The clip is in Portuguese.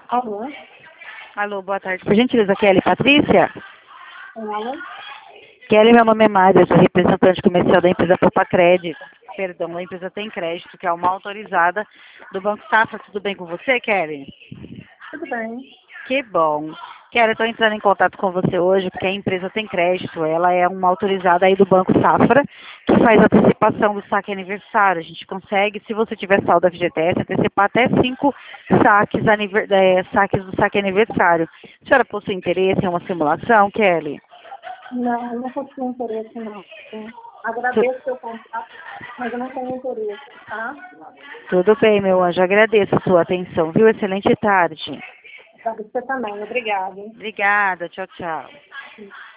Alô? Alô, boa tarde. Por gentileza, Kelly Patrícia? Ela? Kelly, meu nome é Mário, eu sou representante comercial da empresa Popacred. Perdão, a empresa Tem Crédito, que é uma autorizada do Banco Safra. Tudo bem com você, Kelly? Tudo bem. Que bom. Kelly, eu estou entrando em contato com você hoje porque a empresa Tem Crédito. Ela é uma autorizada aí do Banco Safra, que faz antecipação do saque aniversário. A gente consegue, se você tiver saldo FGTS, antecipar até 5 saques do saque aniversário. A senhora possui interesse em uma simulação, Kelly? Não, eu não possuo interesse, não. Sim. Tu- Agradeço o seu contato, mas eu não tenho interesse, tá? Tudo bem, meu anjo. Agradeço a sua atenção, viu? Excelente tarde. Pra você também. Obrigada. Obrigada. Tchau, tchau.